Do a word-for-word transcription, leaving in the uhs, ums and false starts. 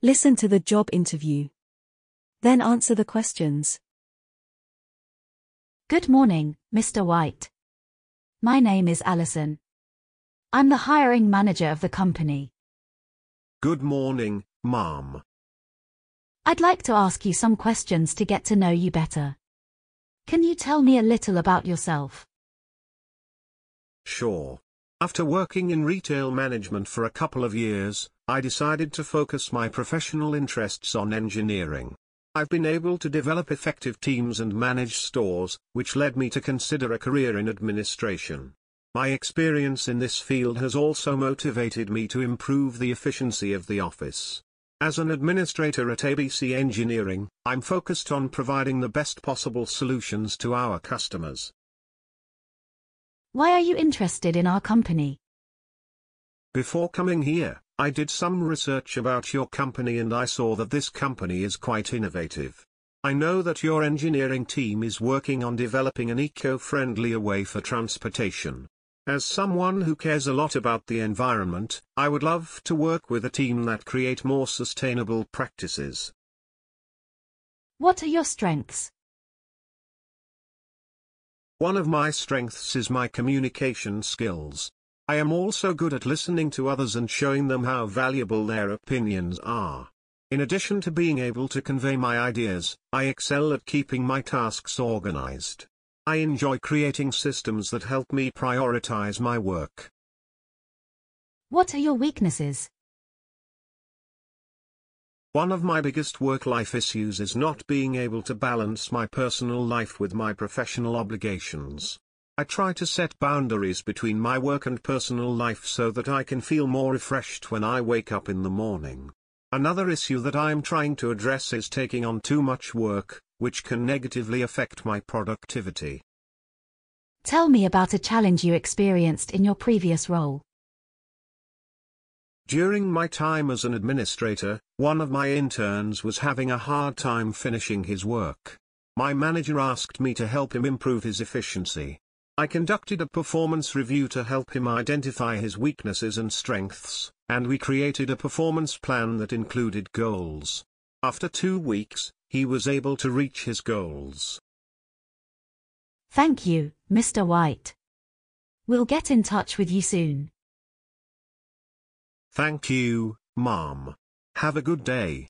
Listen to the job interview. Then answer the questions. Good morning, Mister White. My name is Alison. I'm the hiring manager of the company. Good morning, Mom. I'd like to ask you some questions to get to know you better. Can you tell me a little about yourself? Sure. After working in retail management for a couple of years, I decided to focus my professional interests on engineering. I've been able to develop effective teams and manage stores, which led me to consider a career in administration. My experience in this field has also motivated me to improve the efficiency of the office. As an administrator at A B C Engineering, I'm focused on providing the best possible solutions to our customers. Why are you interested in our company? Before coming here, I did some research about your company and I saw that this company is quite innovative. I know that your engineering team is working on developing an eco-friendlier way for transportation. As someone who cares a lot about the environment, I would love to work with a team that create more sustainable practices. What are your strengths? One of my strengths is my communication skills. I am also good at listening to others and showing them how valuable their opinions are. In addition to being able to convey my ideas, I excel at keeping my tasks organized. I enjoy creating systems that help me prioritize my work. What are your weaknesses? One of my biggest work-life issues is not being able to balance my personal life with my professional obligations. I try to set boundaries between my work and personal life so that I can feel more refreshed when I wake up in the morning. Another issue that I'm trying to address is taking on too much work, which can negatively affect my productivity. Tell me about a challenge you experienced in your previous role. During my time as an administrator, one of my interns was having a hard time finishing his work. My manager asked me to help him improve his efficiency. I conducted a performance review to help him identify his weaknesses and strengths, and we created a performance plan that included goals. After two weeks, he was able to reach his goals. Thank you, Mister White. We'll get in touch with you soon. Thank you, Mom. Have a good day.